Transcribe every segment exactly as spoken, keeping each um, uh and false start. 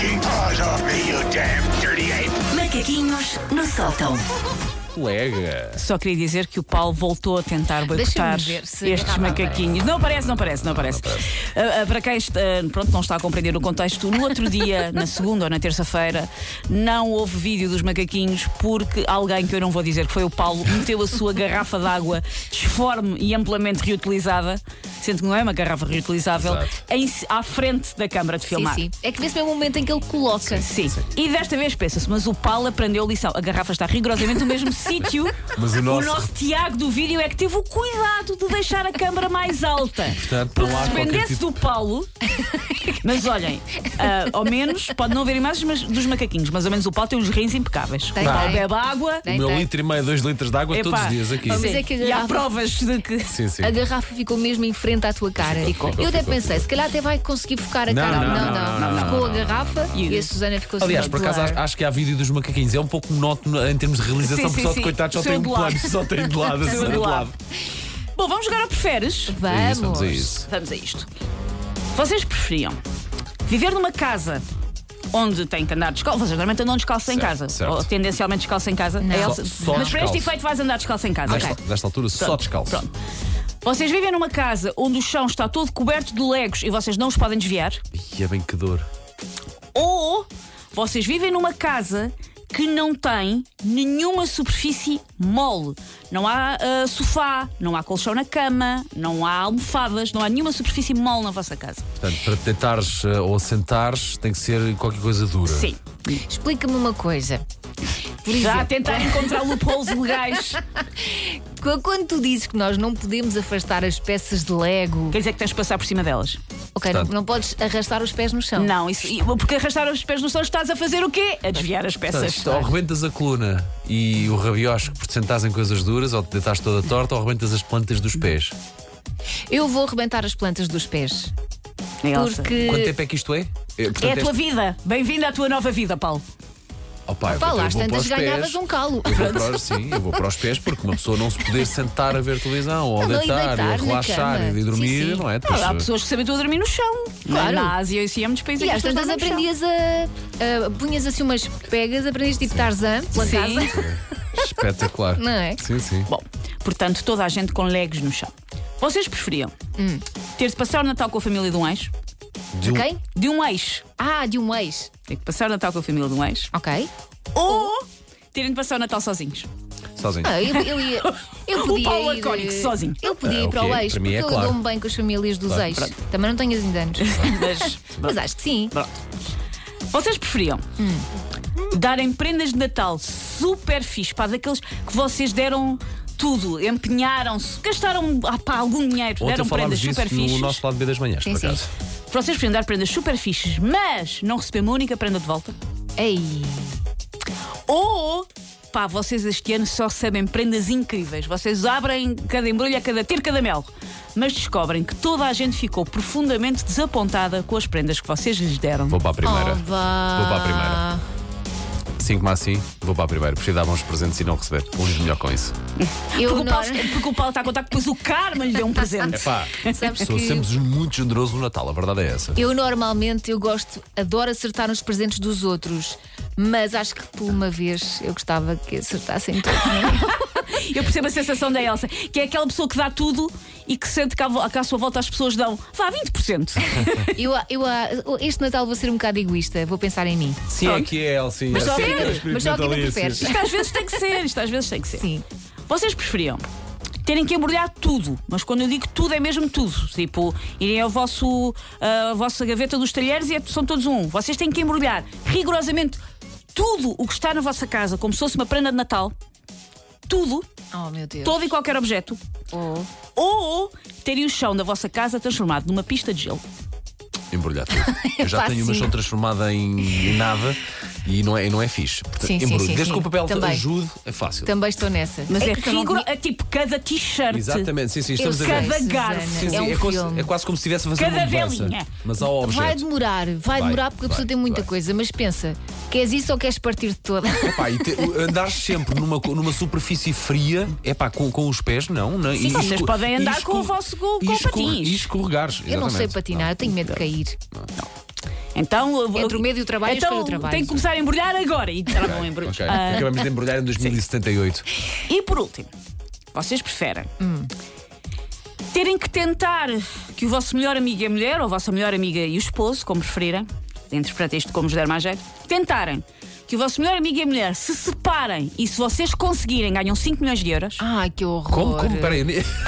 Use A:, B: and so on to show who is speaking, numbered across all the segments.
A: your paws off me, you damn dirty ape!
B: Macaquinhos no sótão.
C: Colega.
D: Só queria dizer que o Paulo voltou a tentar boicotar
E: Deixa-me ver se
D: estes
E: ah,
D: macaquinhos. Não parece, não parece, não parece. Ah, ah, para quem está, pronto, não está a compreender o contexto, no outro dia, na segunda ou na terça-feira, não houve vídeo dos macaquinhos porque alguém, que eu não vou dizer que foi o Paulo, meteu a sua garrafa de água disforme e amplamente reutilizada, sendo que não é uma garrafa reutilizável, em, à frente da câmara de filmar.
E: Sim, sim. É que vê-se mesmo o momento em que ele coloca.
D: Sim. E desta vez pensa-se, mas o Paulo aprendeu a lição. A garrafa está rigorosamente no mesmo sítio.
C: Mas o nosso...
D: O nosso Tiago do vídeo é que teve o cuidado de deixar a câmara mais alta.
C: Portanto,
D: Porque
C: não há
D: se
C: qualquer
D: dependesse
C: tipo-
D: do Paulo. Mas olhem, ah, ao menos, pode não haver imagens mas, dos macaquinhos, mas ao menos o Paulo tem os rins impecáveis.
E: Tem,
D: O Paulo
E: tem.
D: bebe água.
E: Tem,
C: O meu
E: tem.
C: litro e meio, dois litros de água
D: Epá,
C: todos os dias aqui.
E: Mas
D: Sim.
E: é que a
D: E há
E: garrafa-
D: provas de que.
C: Sim, sim.
E: A garrafa ficou mesmo em frente à tua cara.
C: Ficou,
E: Eu até
C: ficou,
E: pensei, se calhar até vai conseguir focar a
C: Não,
E: cara.
C: não,
E: Não,
C: não,
E: não.
C: não, não,
E: Ficou
C: não,
E: a garrafa
D: não.
E: e a Susana ficou assim.
C: Aliás, por acaso acho, acho que há vídeo dos macaquinhos. É um pouco monótono em termos de realização,
D: Sim,
C: porque
D: sim,
C: só
D: sim.
C: de coitados só
D: Seu
C: tem um
D: de lado.
C: plano, só tem de lado,
D: Seu
C: assim,
D: de
C: de
D: lado.
C: lado.
D: Bom, vamos jogar ao preferes?
C: É isso,
E: Vamos.
C: vamos a isso.
D: Vamos a isto. Vocês preferiam viver numa casa onde tem que andar descalço? Vocês normalmente andam descalços em
C: Certo,
D: casa.
C: certo.
D: Ou tendencialmente descalços em casa.
E: Não.
D: A Elsa-
C: Só- só
D: Mas para este
C: descalço.
D: efeito vais andar descalço em casa.
C: Desta,
D: Ok.
C: desta altura, só
D: Pronto,
C: descalço.
D: Pronto. Vocês vivem numa casa onde o chão está todo coberto de legos e vocês não os podem desviar?
C: E é bem que dor.
D: Ou vocês vivem numa casa que não tem nenhuma superfície mole. Não há ah, sofá, não há colchão na cama, não há almofadas, não há nenhuma superfície mole na vossa casa.
C: Portanto, para te deitares eh, ou sentares, tem que ser qualquer coisa dura.
D: Sim.
E: Explica-me uma coisa. Por
D: Já a
E: exemplo,
D: tentar encontrar loopholes legais.
E: quando tu dizes que nós não podemos afastar as peças de Lego,
D: Quer dizer que tens de passar por cima delas?
E: ok, não,
C: Portanto-
E: não podes arrastar os pés no chão.
D: Não, isso, e- porque arrastar os pés no chão estás a fazer o quê? A desviar as peças.
C: Portanto, ou rebentas a coluna e o rabiosco por te sentares em coisas duras, ou te deitas toda torta, ou rebentas as plantas dos pés.
E: Eu vou rebentar as plantas dos pés.
D: Elsa.
E: Porque.
C: Quanto tempo é que isto é? É,
D: É
C: portanto,
D: a tua
C: este-
D: vida. Bem-vinda à tua nova vida, Paulo.
C: Oh, pá, eu
E: Pá,
C: vou-
E: lá
C: eu
E: às
C: vou para
E: tantas
C: os pés.
E: ganhavas um calo.
C: Eu vou para os, sim, eu vou para os pés porque uma pessoa não se poder sentar a ver televisão ou a
E: Não, não, e
C: deitar,
E: deitar
C: e a
E: na
C: relaxar
E: cama.
C: e a dormir,
E: Sim, sim.
C: não é?
D: Ah,
C: Depois,
D: há pessoas que se habituam a dormir no chão.
E: Claro.
D: Na Ásia e assim há muitos países
E: E
D: em que
E: às
D: as pessoas
E: tantas
D: dormem no chão.
E: aprendias a, a. punhas assim umas pegas, aprendias tipo Tarzan pela
D: Sim.
E: casa.
C: espetacular.
E: Não é?
C: Sim, sim.
D: Bom, portanto, toda a gente com legos no chão. Vocês preferiam
E: Hum.
D: ter de passar o Natal com a família de um ex?
C: De um-
E: Ok?
D: De um ex.
E: Ah, de um ex.
D: Ter que passar o Natal com a família de um ex.
E: Ok.
D: Ou terem de passar o Natal sozinhos.
C: Sozinho.
E: Ah, eu, eu ia. Eu
D: O
E: podia
D: Paulo
E: ir,
D: Lacónico,
E: eh,
D: sozinho.
E: Eu podia
C: Ah,
E: ir para
C: ok,
E: o ex,
C: para mim
E: porque
C: é
E: eu
C: claro.
E: dou-me bem com as famílias dos
C: Claro,
E: ex.
D: pronto.
E: Também não tenho assim anos.
D: Mas,
E: Mas acho que sim.
D: pronto. Vocês preferiam
E: Hum.
D: darem prendas de Natal super fixe, pá, daqueles que vocês deram tudo, empenharam-se, gastaram ah, pá, algum dinheiro,
C: Ontem
D: deram
C: falámos
D: prendas
C: disso
D: super
C: no
D: fixes.
C: nosso lado B das manhãs,
E: Sim,
C: por
E: sim.
C: acaso.
D: Vocês preferiam dar prendas super fixes, mas não receber uma única prenda de volta?
E: Ei.
D: Ou, pá, vocês este ano só recebem prendas incríveis. Vocês abrem cada embrulho a cada tiro, cada mel. Mas descobrem que toda a gente ficou profundamente desapontada com as prendas que vocês lhes deram.
C: Vou para a primeira.
E: Oh, vá.
C: Vou para a primeira. Assim como assim, vou para a primeira. Prefiro dar bons presentes e não receber. Um melhor com isso.
E: Eu
D: Porque o,
E: não.
D: Paulo, porque o Paulo está a contar que depois o Carmen lhe deu um presente.
C: É pá,
E: Sabes
C: sou
E: que-
C: sempre muito generoso no Natal, a verdade é essa.
E: Eu normalmente eu gosto, adoro acertar nos presentes dos outros, mas acho que por uma vez eu gostava que acertassem todos.
D: Eu percebo a sensação da Elsa, que é aquela pessoa que dá tudo e que sente que à, vo- que à sua volta as pessoas dão, vá, vinte por cento.
E: eu, eu, este Natal vou ser um bocado egoísta, vou pensar em mim.
C: Sim,
D: Pronto.
C: é que é, Elsie.
D: Mas só
C: Sim,
D: que-
C: é o espírito
E: mas só que ainda
C: natalício.
E: preferes.
D: Isto às vezes tem que ser, isto às vezes tem que ser.
E: Sim.
D: Vocês preferiam terem que embrulhar tudo, mas quando eu digo tudo é mesmo tudo. Tipo, irem ao vosso, ah, a vossa gaveta dos talheres e é- são todos um. Vocês têm que embrulhar rigorosamente tudo o que está na vossa casa, como se fosse uma prenda de Natal. Tudo,
E: Oh meu Deus.
D: todo e qualquer objeto.
E: Oh.
D: Ou terem o chão da vossa casa transformado numa pista de gelo.
C: Embrulhar tudo. Eu já
E: Pá,
C: tenho uma
E: sim.
C: chão transformada em, em nada e não é, não é fixe. Portanto,
E: Sim, sim,
C: embrulho.
E: sim,
C: Desde
E: sim.
C: que o papel te
E: Também.
C: ajude, é fácil.
E: Também estou nessa.
D: Mas é,
E: que eu não
D: rigor...
E: tinha-
D: é tipo cada t-shirt.
C: Exatamente, sim, sim,
E: Eu
C: estamos a
E: sei,
C: ver.
D: Cada
E: Susana,
D: garfo.
C: Sim, sim,
E: é um
C: é, quase,
E: filme.
C: é quase como se estivesse a fazer
D: Cada
C: uma mudança.
D: velinha.
C: Mas ao objeto.
E: Vai demorar, vai,
C: Vai,
E: demorar porque a pessoa
C: vai,
E: tem muita
C: vai.
E: coisa, mas pensa, queres isso ou queres partir de toda?
C: Epá, e te, andares sempre numa, numa superfície fria, é pá, com, com os pés, não. não
D: Sim,
C: e
D: vocês
C: esco-
D: podem andar
C: e
D: com o
C: esco-
D: vosso com,
C: e
D: com
C: escorre-
D: patins.
C: E escorregares.
E: Eu não sei
C: exatamente.
E: patinar, eu tenho medo de cair.
D: Então,
E: Entre o medo e o trabalho,
D: então,
E: escolho o trabalho.
D: tem que começar a embrulhar agora. E travam a embrulhar.
C: Ok.
D: Ah,
C: Acabamos de embrulhar em dois mil e setenta e oito.
D: e por último, vocês preferem terem que tentar que o vosso melhor amigo e a mulher, ou a vossa melhor amiga e o esposo, como preferirem, interpreta isto como vos der mais jeito, tentarem que o vosso melhor amigo e a mulher se separem e se vocês conseguirem ganham cinco milhões de euros.
E: Ai, que horror.
C: Como? Como? Peraí.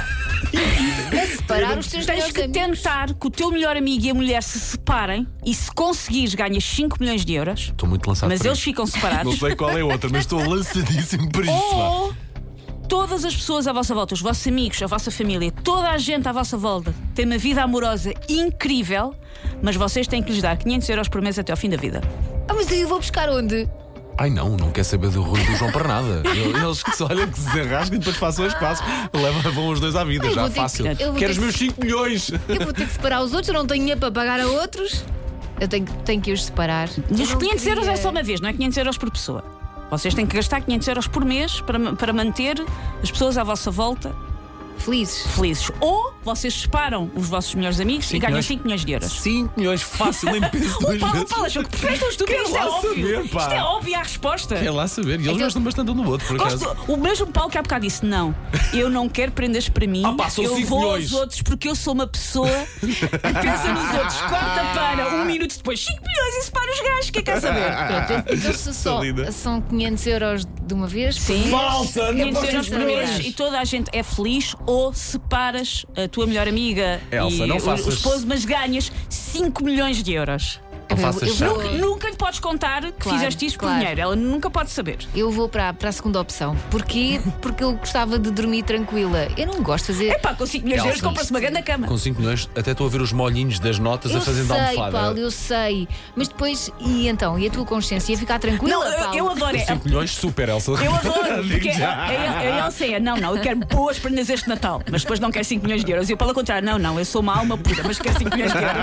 E: É separar os teus
D: Tens
E: melhores
D: que
E: amigos.
D: tentar que o teu melhor amigo e a mulher se separem e se conseguires ganhas cinco milhões de euros,
C: Estou muito lançado
D: mas
C: para
D: eles
C: isto.
D: ficam
F: Não
D: separados.
F: sei qual é a outra, mas estou lançadíssimo para isso. pá.
D: Ou todas as pessoas à vossa volta, os vossos amigos, a vossa família, toda a gente à vossa volta tem uma vida amorosa incrível, mas vocês têm que lhes dar quinhentos euros por mês até ao fim da vida.
E: Ah, mas eu vou buscar onde?
C: Ai não, não quer saber do Rui e do João para nada.
F: Eles que se olham, que se desenrasquem e depois façam os passos. Levam vão os dois à vida,
E: Eu
F: já
E: vou ter
F: fácil.
E: que- eu vou
F: Quero os
E: ter
F: meus cinco milhões.
E: Eu vou ter que separar os outros, eu não tenho dinheiro para pagar a outros. Eu tenho, tenho que os separar.
D: E
E: Eu
D: os
E: não
D: quinhentos euros é
E: queria-
D: só uma vez, não é quinhentos euros por pessoa. Vocês têm que gastar quinhentos euros por mês para, para manter as pessoas à vossa volta
E: Felizes.
D: felizes. Ou vocês separam os vossos melhores amigos e ganham
F: milhões.
D: cinco milhões de euros.
F: cinco milhões fácil, nem penso
D: O
F: duas
D: Paulo,
F: vezes.
D: Paulo achou que perfeito isto
F: Quero
D: isto é
F: lá
D: óbvio.
F: saber, pá.
D: Isto é óbvio a resposta.
F: Quer lá saber. E eles
E: Então-
F: gostam bastante um do outro, por acaso.
D: Gosto, o mesmo Paulo que há bocado disse: não, eu não quero prendas para mim,
F: Ah, pá, são
D: eu
F: cinco
D: vou
F: milhões.
D: aos outros porque eu sou uma pessoa que pensa nos outros. Corta para um minuto depois, cinco milhões e separa os gajos. O que é que quer saber?
E: Pronto, então se só,
F: linda.
E: são quinhentos euros de uma vez?
D: Sim.
F: Falsa! Não
D: quinhentos
F: posso
D: euros por
F: dizer.
D: mês e toda a gente é feliz, ou separas a tua melhor amiga
F: Elsa,
D: e
F: não
D: o-
F: faças-
D: o esposo, mas ganhas cinco milhões de euros.
F: Não
E: Eu-
F: faças
E: eu
F: chá.
E: vou-
D: Nunca lhe podes contar que
E: Claro,
D: fizeste isto por
E: claro.
D: dinheiro. Ela nunca pode saber.
E: Eu vou para, para a segunda opção. Porquê? Porque eu gostava de dormir tranquila. Eu não gosto de fazer.
D: Epá, com cinco milhões de euros
C: Elsa.
D: compra-se uma grande cama.
C: Com cinco milhões, até estou a ver os molhinhos das notas
E: Eu
C: a fazendo
E: sei,
C: almofada.
E: Paulo, eu sei. Mas depois, e então? E a tua consciência ia ficar tranquila?
D: Não, eu,
E: Paulo?
D: eu adoro. é-
F: cinco milhões, super, Elsa.
D: Eu adoro, porque
F: Digo
D: a,
F: já.
D: a, a Elsa é, não, não, eu quero boas prendas este Natal, mas depois não quero cinco milhões de euros. E eu, pelo contrário, não, não, eu sou uma alma pura, mas quero cinco milhões de euros.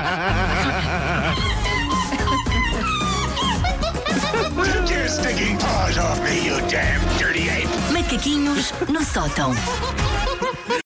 A: Take your stinking paws off me, you damn dirty ape!
B: Macaquinhos no sótão.